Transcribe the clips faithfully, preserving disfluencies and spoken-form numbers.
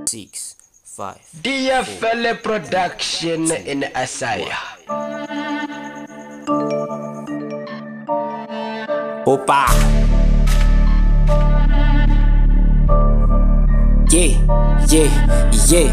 six, five. D F L Production in Asaya. Opa. Yeah, yeah, yeah,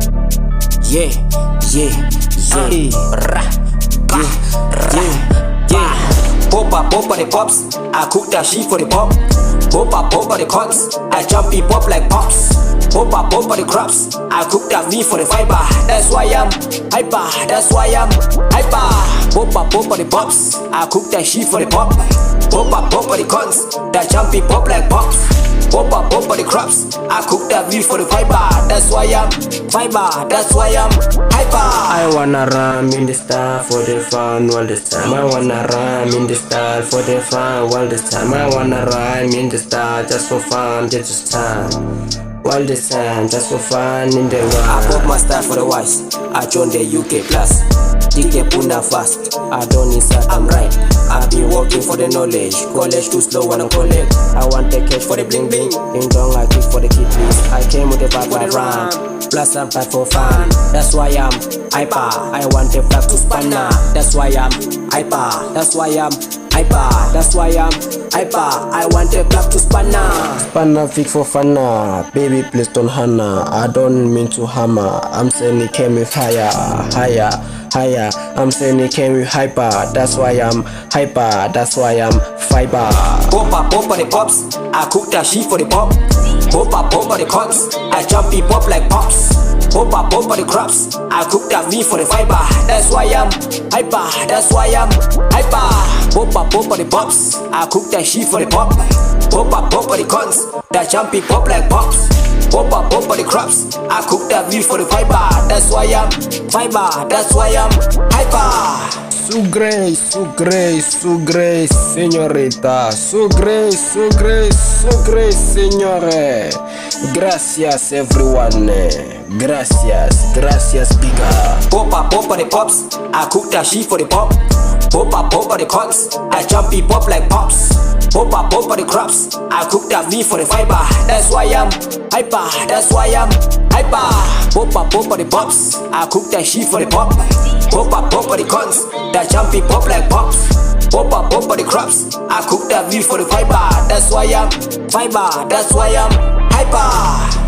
yeah, yeah, yeah, ra, ba, ra, yeah. Popa, popa the pops, I cook that shit for the pop. Popa, popa the cons, I jump it pop like pops. Popa, popa the crops, I cook that meat for the fiber. That's why I'm hyper, that's why I'm hyper. Popa, popa the pops, I cook that shit for the pop. Popa, popa the cons, that jump it pop like pops. Popa, popa the crops, I cook that meat for the fiber. That's why I'm fiber, that's why I'm hyper. I wanna rhyme in the style for the fun all the time. I wanna rhyme in the style for the fun all the time. I wanna rhyme in the style just for fun, just time. All the time, just for fun in the world. I pop my style for the wise, I join the U K plus. D K Puna fast, I don't inside, I'm right. I've been working for the knowledge, college too slow when I'm collect. I want the cash for the bling bling, ding dong I kick for the kid please. I came with the vibe for the rhyme, plus I'm back for fun. That's why I'm hyper, I want the flag to spanner. That's why I'm hyper, that's why I'm hyper, that's why I'm hyper. I want the flag to spanner. Spanner fix for funna, baby please don't hana. I don't mean to hammer, I'm saying it came with higher, higher, higher. I'm saying it came with hyper, that's why I'm hyper, that's why I'm fiber. Popa, popa the pops, I cook that shit for the pop. Popa, popa the cons, I jump it pop like pops. Popa, popa the crops, I cook that meat for the fiber. That's why I'm hyper, that's why I'm hyper. Popa, popa the pops, I cook that shit for the pop. Popa, popa the cons, that jump it pop like pops. Popa, popa the crops, I cook that meat for the fiber. That's why I'm fiber, that's why I'm hyper. Su grace, su grace, su grace, señorita. Su grace, su grace, su grace, señore. Gracias everyone. Gracias, gracias bigger. Popa, popa the pops, I cook that shit for the pop. Popa, popa the cons, I jump it pop like pops. Popa, popa the crops, I cook that meat for the fiber. That's why I'm hyper, that's why I'm hyper. Popa, popa the pops, I cook that shit for the pop. Popa, popa the cons, that jump it pop like pops. Popa, popa the crops, I cook that meat for the fiber. That's why I'm fiber, that's why I'm hyper.